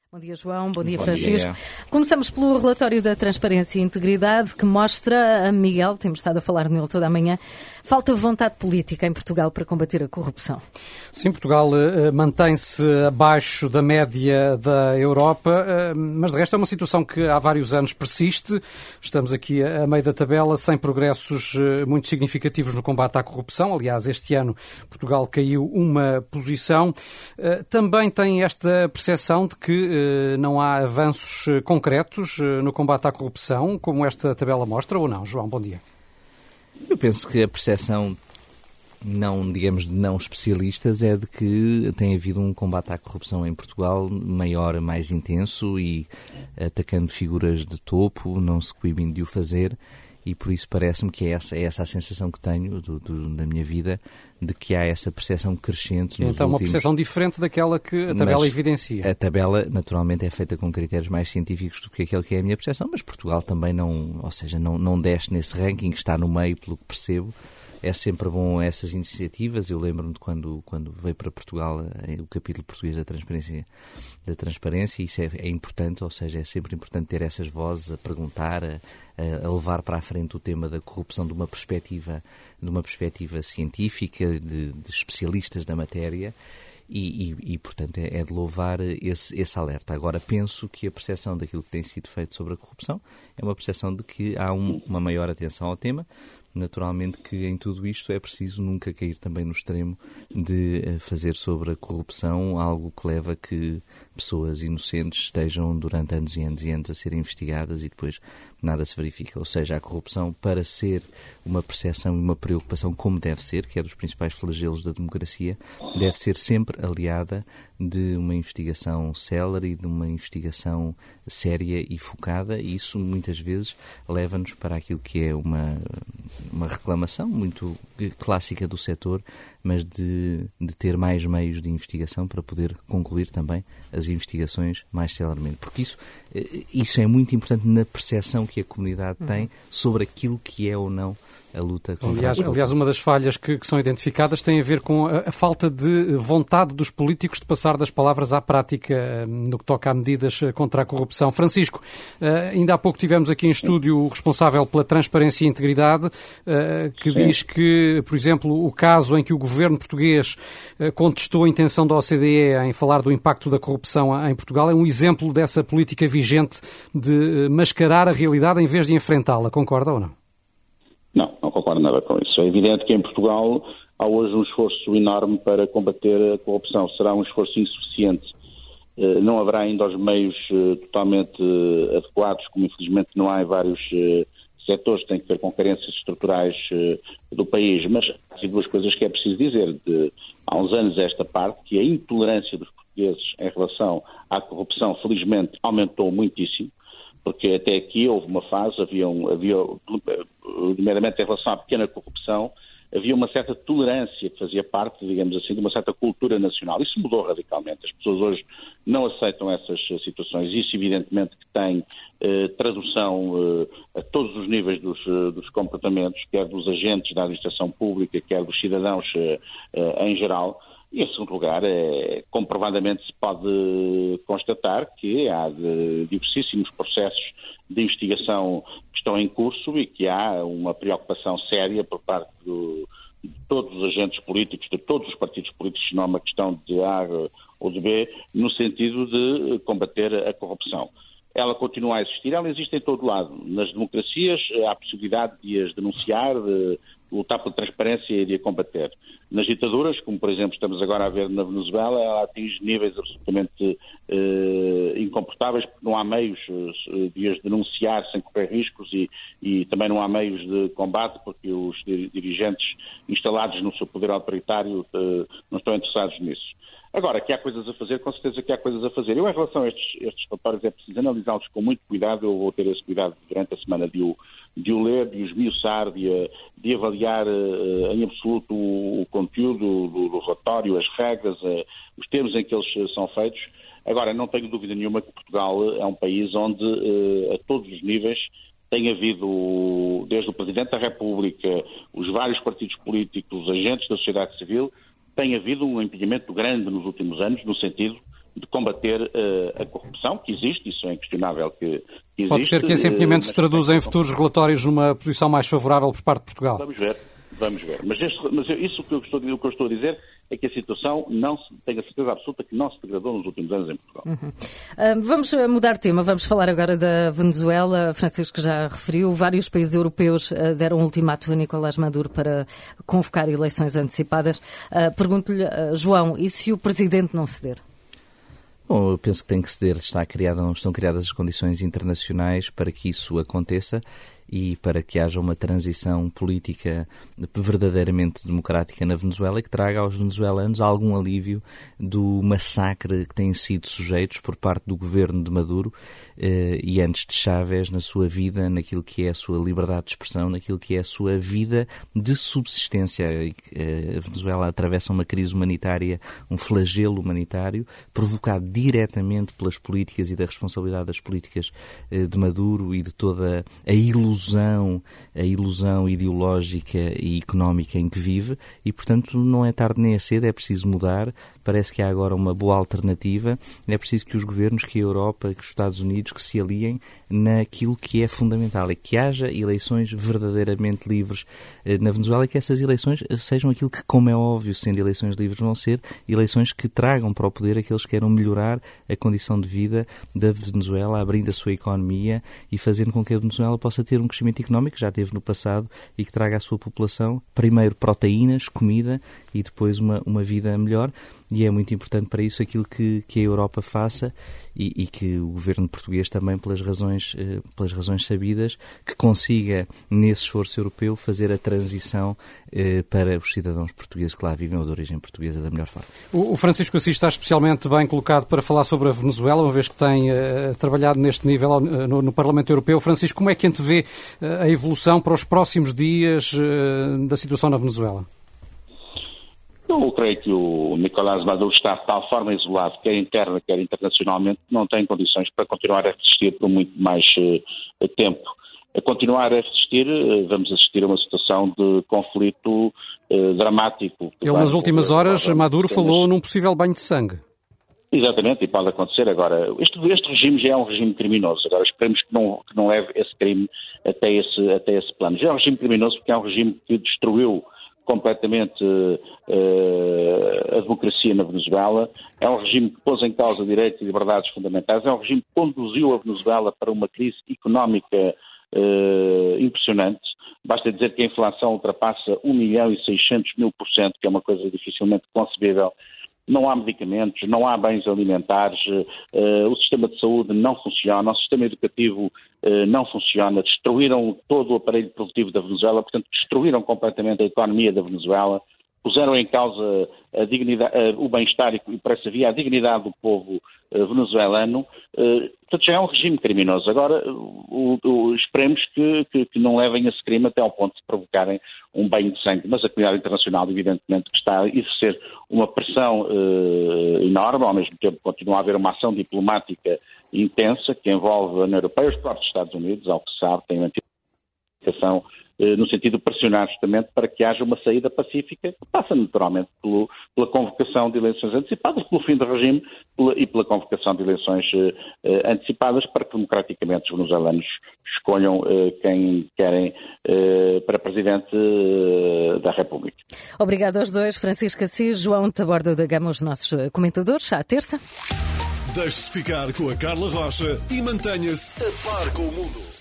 Bom dia, João. Bom dia, Bom Francisco. dia. Começamos pelo relatório da Transparência e Integridade, que mostra, Miguel, temos estado a falar nele toda a manhã, falta de vontade política em Portugal para combater a corrupção. Sim, Portugal mantém-se abaixo da média da Europa, mas de resto é uma situação que há vários anos persiste. Estamos aqui a meio da tabela, sem progressos muito significativos no combate à corrupção. Aliás, este ano Portugal caiu uma posição. Também tem esta percepção de que não há avanços concretos no combate à corrupção, como esta tabela mostra, ou não? João, bom dia. Eu penso que a percepção, digamos, de não especialistas, é de que tem havido um combate à corrupção em Portugal maior, mais intenso e atacando figuras de topo, não se coibem de o fazer. E por isso parece-me que é essa a sensação que tenho da minha vida, de que há essa percepção crescente nos Então, uma percepção diferente daquela que a tabela evidencia. A tabela, naturalmente, é feita com critérios mais científicos do que aquele que é a minha percepção, mas Portugal também não desce nesse ranking, está no meio, pelo que percebo. É sempre bom essas iniciativas. Eu lembro-me de quando veio para Portugal o capítulo português da transparência, isso é importante, ou seja, é sempre importante ter essas vozes a perguntar, a levar para a frente o tema da corrupção de uma perspectiva científica, de especialistas da matéria. E, portanto, é de louvar esse alerta. Agora, penso que a percepção daquilo que tem sido feito sobre a corrupção é uma percepção de que há uma maior atenção ao tema. Naturalmente que em tudo isto é preciso nunca cair também no extremo de fazer sobre a corrupção algo que leva a que pessoas inocentes estejam durante anos e anos e anos a serem investigadas e depois nada se verifica. Ou seja, a corrupção, para ser uma percepção e uma preocupação como deve ser, que é dos principais flagelos da democracia, deve ser sempre aliada de uma investigação célere e de uma investigação séria e focada, e isso muitas vezes leva-nos para aquilo que é uma reclamação muito clássica do setor, mas de ter mais meios de investigação para poder concluir também as investigações mais celermente. Porque isso é muito importante na percepção que a comunidade tem sobre aquilo que é ou não a luta contra a corrupção. Aliás, uma das falhas que são identificadas tem a ver com a falta de vontade dos políticos de passar das palavras à prática no que toca a medidas contra a corrupção. Francisco, ainda há pouco tivemos aqui em estúdio o responsável pela Transparência e Integridade, que diz que, por exemplo, o caso em que o governo português contestou a intenção da OCDE em falar do impacto da corrupção em Portugal é um exemplo dessa política vigente de mascarar a realidade em vez de enfrentá-la. Concorda ou não? Não concordo nada com isso. É evidente que em Portugal há hoje um esforço enorme para combater a corrupção. Será um esforço insuficiente. Não haverá ainda os meios totalmente adequados, como infelizmente não há em vários setores, tem que ver com carências estruturais do país. Mas há duas coisas que é preciso dizer. Há uns anos esta parte, que a intolerância dos portugueses em relação à corrupção, felizmente, aumentou muitíssimo. Porque até aqui houve uma fase, havia primeiramente em relação à pequena corrupção, havia uma certa tolerância que fazia parte, digamos assim, de uma certa cultura nacional. Isso mudou radicalmente. As pessoas hoje não aceitam essas situações. Isso, evidentemente, que tem tradução a todos os níveis dos comportamentos, quer dos agentes da administração pública, quer dos cidadãos em geral. E, em segundo lugar, comprovadamente se pode constatar que há diversíssimos processos de investigação que estão em curso e que há uma preocupação séria por parte de todos os agentes políticos, de todos os partidos políticos, não é uma questão de A ou de B, no sentido de combater a corrupção. Ela continua a existir, ela existe em todo lado. Nas democracias há a possibilidade de as denunciar, de lutar pela transparência e de a combater. Nas ditaduras, como por exemplo estamos agora a ver na Venezuela, ela atinge níveis absolutamente incomportáveis, porque não há meios de as denunciar sem correr riscos e também não há meios de combate, porque os dirigentes instalados no seu poder autoritário não estão interessados nisso. Agora, que há coisas a fazer, com certeza que há coisas a fazer. Eu, em relação a estes relatórios, é preciso analisá-los com muito cuidado. Eu vou ter esse cuidado durante a semana de o ler, de o esmiuçar, de avaliar em absoluto o conteúdo do relatório, as regras, os termos em que eles são feitos. Agora, não tenho dúvida nenhuma que Portugal é um país onde, a todos os níveis, tem havido, desde o Presidente da República, os vários partidos políticos, os agentes da sociedade civil, tem havido um empenhamento grande nos últimos anos, no sentido de combater a corrupção, que existe, isso é inquestionável que existe. Pode ser que esse empenhamento se traduza em futuros relatórios numa posição mais favorável por parte de Portugal. Vamos ver. Mas isso que eu estou a dizer é que a situação tenho a certeza absoluta que não se degradou nos últimos anos em Portugal. Vamos mudar de tema, vamos falar agora da Venezuela. Francisco já referiu, vários países europeus deram um ultimato a Nicolás Maduro para convocar eleições antecipadas. Pergunto-lhe, João, e se o Presidente não ceder? Bom, eu penso que tem que ceder. Estão criadas as condições internacionais para que isso aconteça e para que haja uma transição política verdadeiramente democrática na Venezuela e que traga aos venezuelanos algum alívio do massacre que têm sido sujeitos por parte do governo de Maduro e antes de Chávez na sua vida, naquilo que é a sua liberdade de expressão, naquilo que é a sua vida de subsistência. A Venezuela atravessa uma crise humanitária, um flagelo humanitário, provocado diretamente pelas políticas e da responsabilidade das políticas de Maduro e de toda a ilusão ideológica e económica em que vive e, portanto, não é tarde nem é cedo, é preciso mudar. Parece que há agora uma boa alternativa. É preciso que os governos, que a Europa, que os Estados Unidos, que se aliem naquilo que é fundamental, é que haja eleições verdadeiramente livres na Venezuela e que essas eleições sejam aquilo que, como é óbvio, sendo eleições livres, vão ser eleições que tragam para o poder aqueles que queiram melhorar a condição de vida da Venezuela, abrindo a sua economia e fazendo com que a Venezuela possa ter um crescimento económico que já teve no passado e que traga à sua população, primeiro, proteínas, comida e depois uma vida melhor. E é muito importante para isso aquilo que a Europa faça e que o governo português também, pelas razões sabidas, que consiga, nesse esforço europeu, fazer a transição para os cidadãos portugueses que lá vivem ou de origem portuguesa da melhor forma. O Francisco Assis está especialmente bem colocado para falar sobre a Venezuela, uma vez que tem trabalhado neste nível no Parlamento Europeu. Francisco, como é que antevê a evolução para os próximos dias da situação na Venezuela? Eu creio que o Nicolás Maduro está de tal forma isolado, quer interna, quer internacionalmente, que não tem condições para continuar a resistir por muito mais tempo. A continuar a resistir, vamos assistir a uma situação de conflito dramático. Ele, nas últimas horas, Maduro falou num possível banho de sangue. Exatamente, e pode acontecer. Agora, este regime já é um regime criminoso. Agora, esperemos que não leve esse crime até esse plano. Já é um regime criminoso porque é um regime que destruiu completamente a democracia na Venezuela, é um regime que pôs em causa direitos e liberdades fundamentais, é um regime que conduziu a Venezuela para uma crise económica impressionante. Basta dizer que a inflação ultrapassa 1.600.000%, que é uma coisa dificilmente concebível. Não há medicamentos, não há bens alimentares, o sistema de saúde não funciona, o sistema educativo não funciona, destruíram todo o aparelho produtivo da Venezuela, portanto destruíram completamente a economia da Venezuela, puseram em causa a dignidade, o bem-estar e por essa via a dignidade do povo venezuelano. Portanto, já é um regime criminoso. Agora, esperemos que não levem esse crime até ao ponto de provocarem um banho de sangue. Mas a comunidade internacional, evidentemente, que está a exercer uma pressão enorme, ao mesmo tempo continua a haver uma ação diplomática intensa que envolve a União Europeia e os próprios Estados Unidos, ao que se sabe, tem uma intenção no sentido de pressionar justamente para que haja uma saída pacífica, que passa naturalmente pela convocação de eleições antecipadas, pelo fim do regime e pela convocação de eleições antecipadas para que democraticamente os venezuelanos escolham quem querem para Presidente da República. Obrigado aos dois, Francisco Assis, João Taborda da Gama, os nossos comentadores. À terça. Deixe-se ficar com a Carla Rocha e mantenha-se a par com o mundo.